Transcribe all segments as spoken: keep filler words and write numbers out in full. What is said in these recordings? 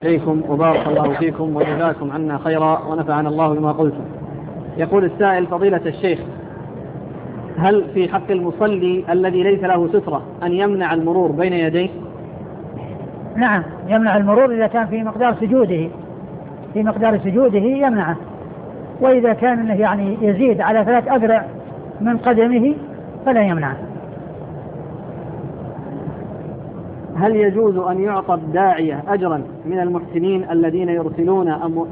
عليكم وبارك الله فيكم وجزاكم عنا خيرا ونفعنا الله بما قلتم. يقول السائل: فضيلة الشيخ، هل في حق المصلي الذي ليس له سترة أن يمنع المرور بين يديه؟ نعم، يمنع المرور إذا كان في مقدار سجوده في مقدار سجوده يمنعه، وإذا كان يعني يزيد على ثلاث أذرع من قدمه فلا يمنعه. هل يجوز أن يعطى الداعية أجرا من المحسنين الذين يرسلون أم...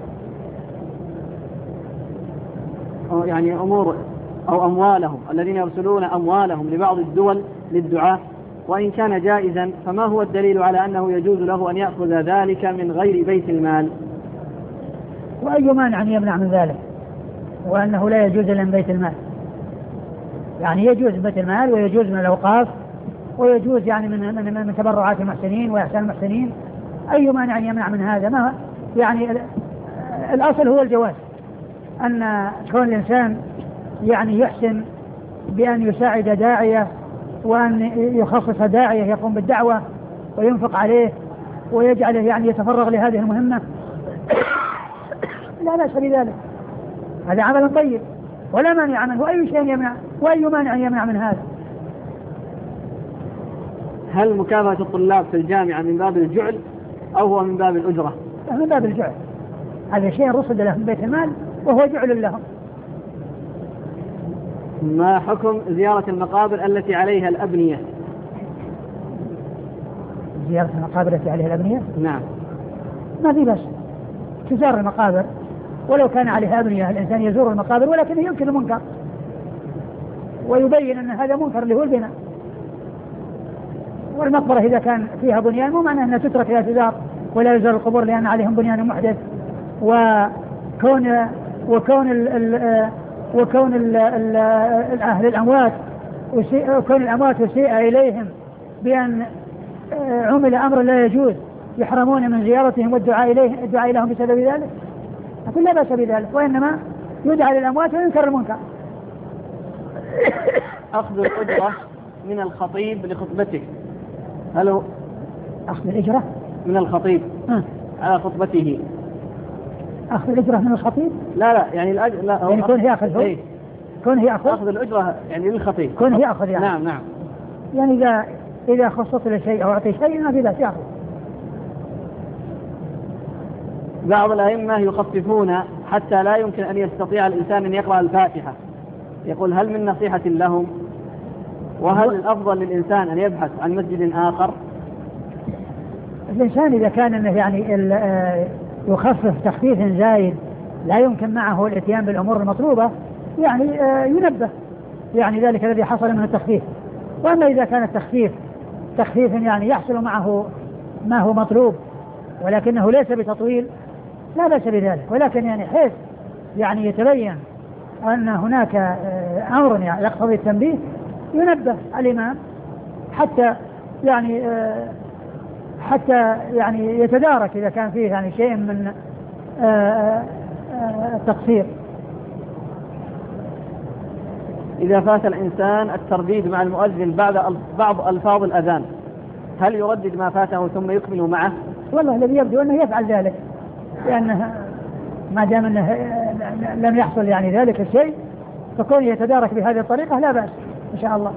أو يعني أمور أو أموالهم الذين يرسلون أموالهم لبعض الدول للدعاء؟ وإن كان جائزا فما هو الدليل على أنه يجوز له أن يأخذ ذلك من غير بيت المال؟ وأي مانع أن يمنع من ذلك، وأنه لا يجوز إلا من بيت المال؟ يعني يجوز بيت المال ويجوز من الأوقاف ويجوز يعني من من, من تبرعات المحسنين وإحسان المحسنين. أي مانع أن يمنع من هذا؟ ما يعني الأصل هو الجواز، أن كون الإنسان يعني يحسن بأن يساعد داعية وأن يخصص داعية يقوم بالدعوة وينفق عليه ويجعله يعني يتفرغ لهذه المهمة، لا بأس بذلك، هذا عمل طيب ولا مانع منه. وأي شيء يمنع وأي مانع يمنع من هذا؟ هل مكافأة الطلاب في الجامعة من باب الجعل أو هو من باب الأجرة؟ من باب الجعل، هذا شيء رصد له من بيت المال وهو جعل لهم. ما حكم زيارة المقابر التي عليها الأبنية؟ زيارة المقابر التي عليها الأبنية؟ نعم، ما في بس تزار المقابر ولو كان عليها أبنية، الإنسان يزور المقابر ولكنه يمكن المنكر ويبين أن هذا منكر اللي هو البناء. والمقبرة إذا كان فيها بنيان مو معنى أنها تترك لا تزار ولا يزار القبور لأن عليهم بنيان محدث. وكون وكون ال ال وكون ال ال أهل الأموات وكون الأموات يسيء إليهم بأن عمل أمر لا يجوز يحرمون من زيارتهم والدعاء إليه الدعاء لهم بسبب ذلك، أقول لا بأس بذلك، وإنما يدعى للأموات وينكر المنكر. أخذ الأجرة من الخطيب لخطبته، هل هو أخذ الأجرة من الخطيب أه. على خطبته؟ أخذ الأجرة من الخطيب؟ لا لا يعني الأجر لا يعني كون هي أخذ إيه؟ كون هي أخذ أخذ الأجرة يعني للخطيب، كون هي أخذ يعني. نعم نعم، يعني إذا إذا خصص لشيء أو أعطي شيء ما في بأس يأخذ. بعض الأئمة يخففون حتى لا يمكن أن يستطيع الإنسان أن يقرأ الفاتحة، يقول هل من نصيحة لهم؟ وهل الأفضل للإنسان أن يبحث عن مسجد آخر؟ الإنسان إذا كان إنه يعني يخفف تخفيف زايد لا يمكن معه الاتيان بالأمور المطلوبة يعني ينبه، يعني ذلك الذي حصل من التخفيف. وأما إذا كان التخفيف تخفيف يعني يحصل معه ما هو مطلوب ولكنه ليس بتطويل لا بأس بذلك، ولكن يعني حيث يعني يتبين أن هناك أمر يقتضي التنبيه ينبه الإمام حتى يعني حتى يعني يتدارك إذا كان فيه يعني شيء من التقصير. إذا فات الإنسان الترديد مع المؤذن بعد بعض ألفاظ الأذان هل يردد ما فاته ثم يكمل معه؟ والله الذي يبدو أنه يفعل ذلك، لأنه ما دام أنه لم يحصل يعني ذلك الشيء فكون يتدارك بهذه الطريقة لا بأس إن شاء الله.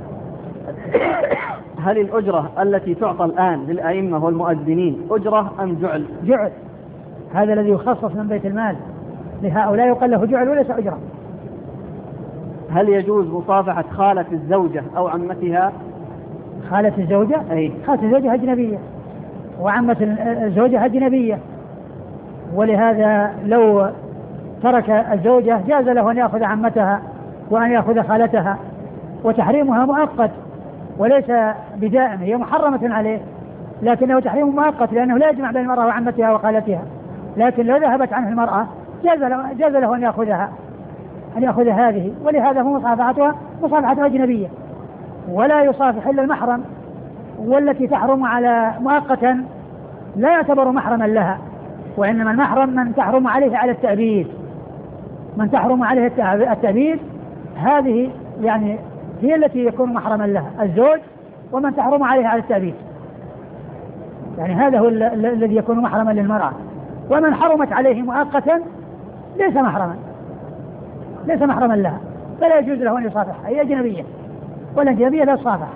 هل الأجرة التي تعطى الآن للأئمة والمؤذنين أجرة أم جعل؟ جعل، هذا الذي يخصص من بيت المال لهؤلاء يقال له جعل وليس أجرة. هل يجوز مصافحة خالة الزوجة أو عمتها؟ خالة الزوجة؟ أي خالة الزوجة أجنبية وعمة الزوجة أجنبية، ولهذا لو ترك الزوجة جاز له أن يأخذ عمتها وأن يأخذ خالتها، وتحريمها مؤقت وليس بدائم، هي محرمة عليه لكنه تحريم مؤقت لأنه لا يجمع بين المرأة وعمتها وخالتها، لكن لو ذهبت عنه المرأة جاز له, جاز له أن يأخذها أن يأخذ هذه، ولهذا هو مصافحتها مصافحة أجنبية، ولا يصافح إلا المحرم، والتي تحرم على مؤقتا لا يعتبر محرما لها، وإنما المحرم من تحرم عليه على التأبيد، من تحرم عليه التأبيد هذه يعني هي التي يكون محرما لها الزوج، ومن تحرم عليه على التأبيد. يعني هذا هو الذي يكون محرما للمرأة. ومن حرمت عليه مؤقتا ليس محرما ليس محرما لها، فلا يجوز له أن يصافح، هي أجنبية والأجنبية لا تصافح.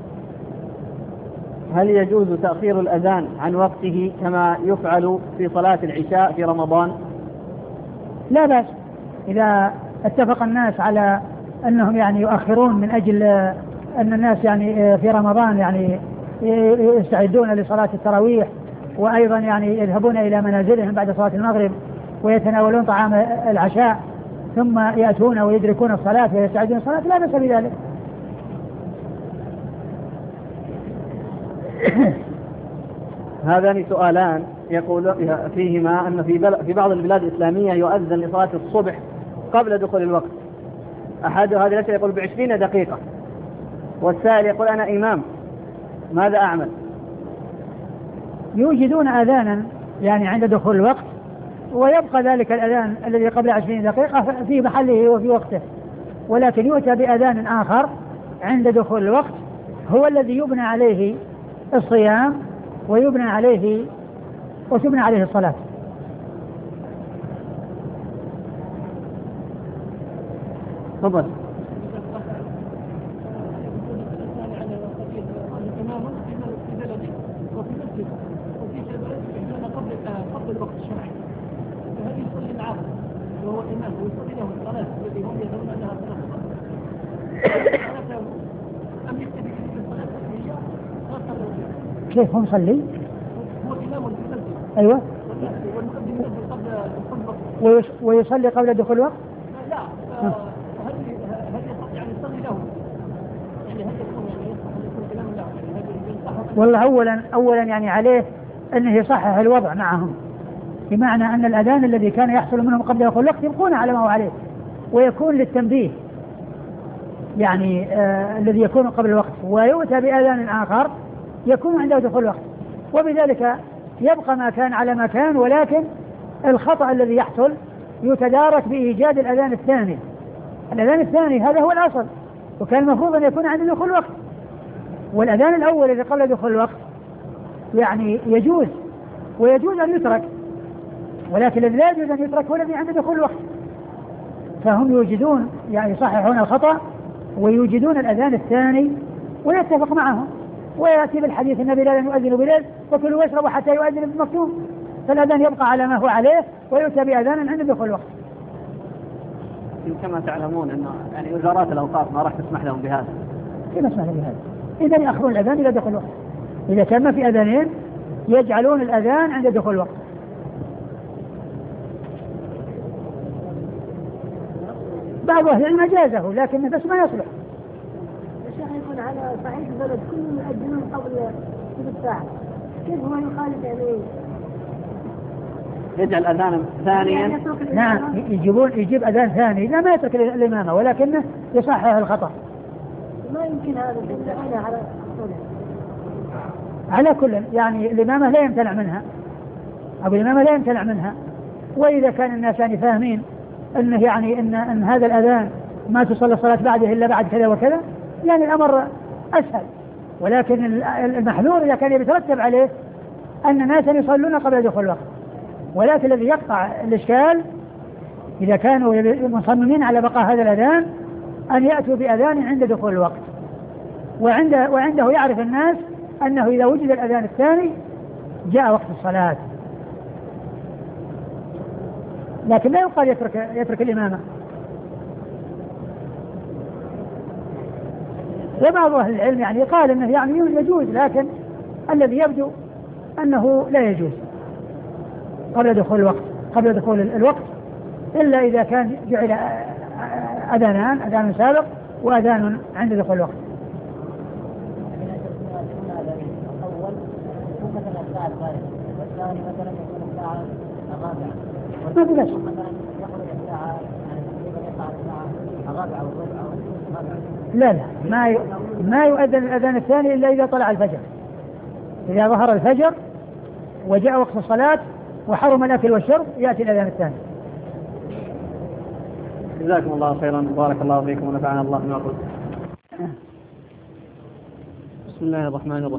هل يجوز تأخير الأذان عن وقته كما يفعل في صلاة العشاء في رمضان؟ لا بأس، إذا اتفق الناس على أنهم يعني يؤخرون من أجل أن الناس يعني في رمضان يعني يستعدون لصلاة التراويح، وأيضا يعني يذهبون إلى منازلهم بعد صلاة المغرب ويتناولون طعام العشاء ثم يأتون ويدركون الصلاة ويستعدون الصلاة، لا بأس بذلك. هذان سؤالان يقول فيهما أن في, في بعض البلاد الإسلامية يؤذن لصلاة الصبح قبل دخول الوقت. أحد هذه الأسئلة يقول بعشرين دقيقة، والسائل يقول أنا إمام ماذا أعمل؟ يوجدون أذانا يعني عند دخول الوقت، ويبقى ذلك الأذان الذي قبل عشرين دقيقة في محله وفي وقته، ولكن يؤتى بأذان آخر عند دخول الوقت هو الذي يبنى عليه الصيام ويبنى عليه وتبنى عليه الصلاة. تفضل. قبل الوقت الشرعي، فهل يصلي العصر وهو إمام ويصلي له الصلاة التي هم يدعون أنها صلاة أم يكتفي بالصلاة التحية خاصة؟ كيف هم صلي؟ هو إمام في المسجد. أيوة. والمؤذن يصلي قبل دخول الوقت. ويصلي قبل دخول الوقت؟ لا. هل هل يستطيع أن يصلي له؟ يعني هل يكون يعني يكون إمام له؟ والله أولا أولا يعني عليه أنه يصحح الوضع معهم، بمعنى أن الأذان الذي كان يحصل منهم قبل دخول الوقت يبقون على ما هو عليه، ويكون للتنبيه يعني آه الذي يكون قبل الوقت، ويؤتى بأذان آخر يكون عند دخول الوقت، وبذلك يبقى ما كان على ما كان، ولكن الخطأ الذي يحصل يتدارك بإيجاد الأذان الثاني. الأذان الثاني هذا هو الأصل، وكان المفروض أن يكون عند دخول الوقت، والأذان الأول الذي قبل دخول الوقت يعني يجوز ويجوز أن يترك، ولكن الذي لا يجوز أن يترك هو الذي عند دخول الوقت. فهم يوجدون يعني يصححون الخطأ ويوجدون الأذان الثاني ويتفق معهم، ويأتي بالحديث النبي لا يؤذن بليل وكلوا واشربوا حتى يؤذن ابن مكتوم، فالأذان يبقى على ما هو عليه ويؤتى بأذان عند دخول الوقت. كما تعلمون أن يعني وزارات الأوقاف ما راح تسمح لهم بهذا. كيف تسمح لهم بهذا؟ إذا يأخرون الأذان إلى دخول الوقت. إذا كان ما في أذانين يجعلون الأذان عند دخول الوقت. بعض أهل العلم جازه لكن بس ما يصلح. الشيخ يقول على صحيح البلد كلهم يؤذنون قبل ثلث ساعة، كيف هو يخالف يعني؟ يجعل أذانا ثانيا. نعم يجيبون يجيب أذان ثاني، لا ما يترك الإمامة ولكنه يصحح الخطأ. ما يمكن هذا إلا على على كل يعني الإمامة لا يمتنع منها، أو الإمامة لا يمتنع منها، وإذا كان الناس يعني فاهمين أنه يعني أن, أن هذا الأذان ما تصلي الصلاة بعده إلا بعد كذا وكذا، يعني الأمر أسهل. ولكن المحذور إذا كان يترتب عليه أن الناس يصلون قبل دخول الوقت، ولكن الذي يقطع الإشكال إذا كانوا مصممين على بقاء هذا الأذان أن يأتوا بأذان عند دخول الوقت، وعنده, وعنده يعرف الناس أنه إذا وجد الأذان الثاني جاء وقت الصلاة، لكن لا يقال يترك, يترك الإمامة. وبعض أهل العلم يعني قال أنه يعني يجوز، لكن الذي يبدو أنه لا يجوز قبل دخول الوقت قبل دخول الوقت إلا إذا كان جعل أذانان، أذان سابق وأذان عند دخول الوقت. ما في بس. لا لا ما ي... ما يؤذن الأذان الثاني إلا إذا طلع الفجر، إذا ظهر الفجر وجاء وقت الصلاة وحرم الأكل والشرب يأتي الأذان الثاني. جزاكم الله خيرا، بارك الله فيكم ونفعنا الله بما قلت. بسم الله الرحمن الرحيم.